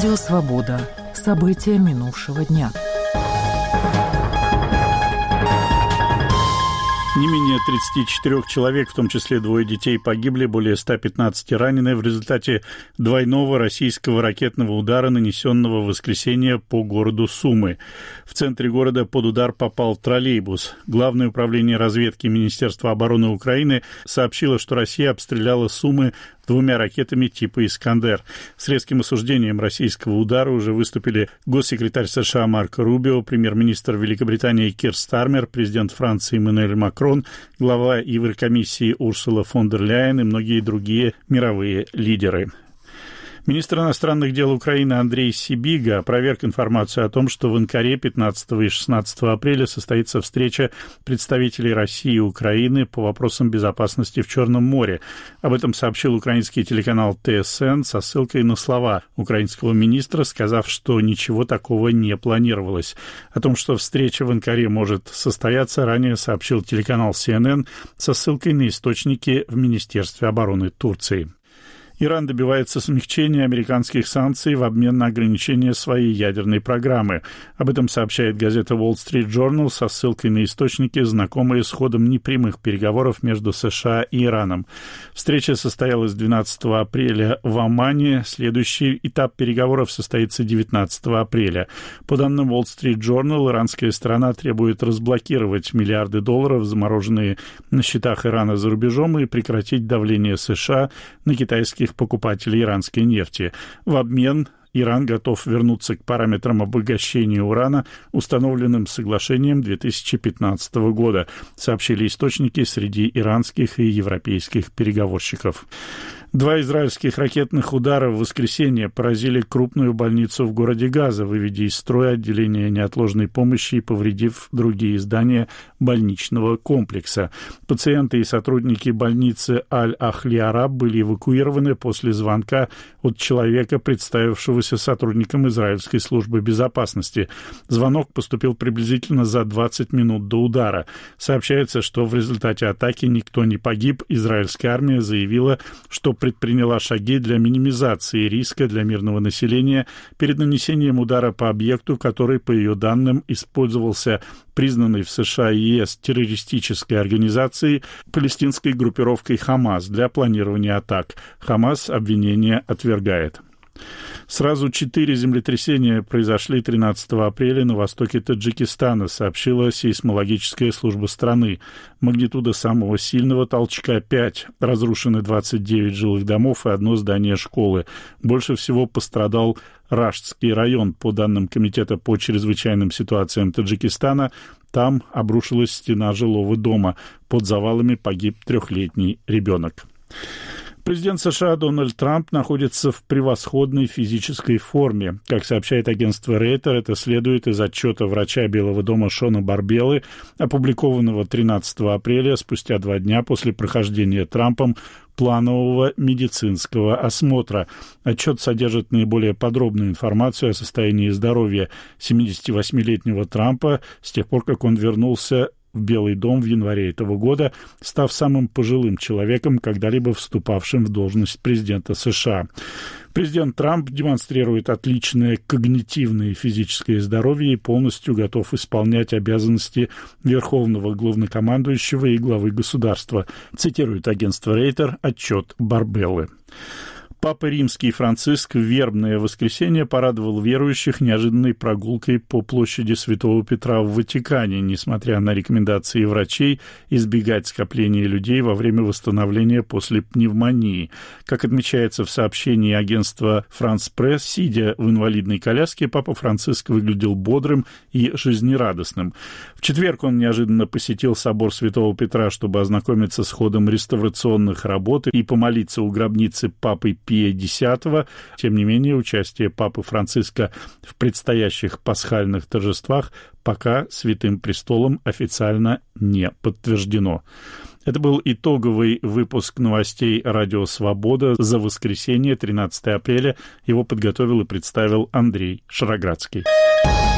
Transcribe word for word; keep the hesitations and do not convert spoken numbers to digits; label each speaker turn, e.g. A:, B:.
A: Радио «Свобода». События минувшего дня.
B: Не менее тридцати четырёх человек, в том числе двое детей, погибли, более ста пятнадцати ранены в результате двойного российского ракетного удара, нанесенного в воскресенье по городу Сумы. В центре города под удар попал троллейбус. Главное управление разведки Министерства обороны Украины сообщило, что Россия обстреляла Сумы двумя ракетами типа «Искандер». С резким осуждением российского удара уже выступили госсекретарь США Марко Рубио, премьер-министр Великобритании Кир Стармер, президент Франции Эммануэль Макрон, глава Еврокомиссии Урсула фон дер Ляйен и многие другие мировые лидеры. Министр иностранных дел Украины Андрей Сибига опроверг информацию о том, что в Анкаре пятнадцатого и шестнадцатого апреля состоится встреча представителей России и Украины по вопросам безопасности в Черном море. Об этом сообщил украинский телеканал Тэ Эс Эн со ссылкой на слова украинского министра, сказав, что ничего такого не планировалось. О том, что встреча в Анкаре может состояться, ранее сообщил телеканал Си Эн Эн со ссылкой на источники в Министерстве обороны Турции. Иран добивается смягчения американских санкций в обмен на ограничение своей ядерной программы. Об этом сообщает газета Wall Street Journal со ссылкой на источники, знакомые с ходом непрямых переговоров между США и Ираном. Встреча состоялась двенадцатого апреля в Омане. Следующий этап переговоров состоится девятнадцатого апреля. По данным Wall Street Journal, иранская сторона требует разблокировать миллиарды долларов, замороженные на счетах Ирана за рубежом, и прекратить давление США на китайских покупателей иранской нефти. В обмен Иран готов вернуться к параметрам обогащения урана, установленным соглашением две тысячи пятнадцатого года, сообщили источники среди иранских и европейских переговорщиков. Два израильских ракетных удара в воскресенье поразили крупную больницу в городе Газа, выведя из строя отделение неотложной помощи и повредив другие здания больничного комплекса. Пациенты и сотрудники больницы Аль-Ахли Араб были эвакуированы после звонка от человека, представившегося сотрудником израильской службы безопасности. Звонок поступил приблизительно за двадцать минут до удара. Сообщается, что в результате атаки никто не погиб. Израильская армия заявила, что предприняла шаги для минимизации риска для мирного населения перед нанесением удара по объекту, который, по ее данным, использовался признанной в США и ЕС террористической организацией палестинской группировкой «Хамас» для планирования атак. «Хамас» обвинение отвергает. Сразу четыре землетрясения произошли тринадцатого апреля на востоке Таджикистана, сообщила сейсмологическая служба страны. Магнитуда самого сильного толчка пять. Разрушены двадцать девять жилых домов и одно здание школы. Больше всего пострадал Раштский район. По данным Комитета по чрезвычайным ситуациям Таджикистана, там обрушилась стена жилого дома. Под завалами погиб трехлетний ребенок. Президент США Дональд Трамп находится в превосходной физической форме. Как сообщает агентство Рейтер, это следует из отчета врача Белого дома Шона Барбеллы, опубликованного тринадцатого апреля, спустя два дня после прохождения Трампом планового медицинского осмотра. Отчет содержит наиболее подробную информацию о состоянии здоровья семидесятивосьмилетнего Трампа с тех пор, как он вернулся в Белый дом в январе этого года, став самым пожилым человеком, когда-либо вступавшим в должность президента США. Президент Трамп демонстрирует отличное когнитивное и физическое здоровье и полностью готов исполнять обязанности верховного главнокомандующего и главы государства, цитирует агентство Рейтер отчет Барбеллы. Папа Римский Франциск в вербное воскресенье порадовал верующих неожиданной прогулкой по площади Святого Петра в Ватикане, несмотря на рекомендации врачей избегать скопления людей во время восстановления после пневмонии. Как отмечается в сообщении агентства «Франс Пресс», сидя в инвалидной коляске, Папа Франциск выглядел бодрым и жизнерадостным. В четверг он неожиданно посетил собор Святого Петра, чтобы ознакомиться с ходом реставрационных работ и помолиться у гробницы Папы Пия Десятого. Тем не менее, участие Папы Франциска в предстоящих пасхальных торжествах пока Святым Престолом официально не подтверждено. Это был итоговый выпуск новостей «Радио Свобода» за воскресенье, тринадцатого апреля. Его подготовил и представил Андрей Шароградский.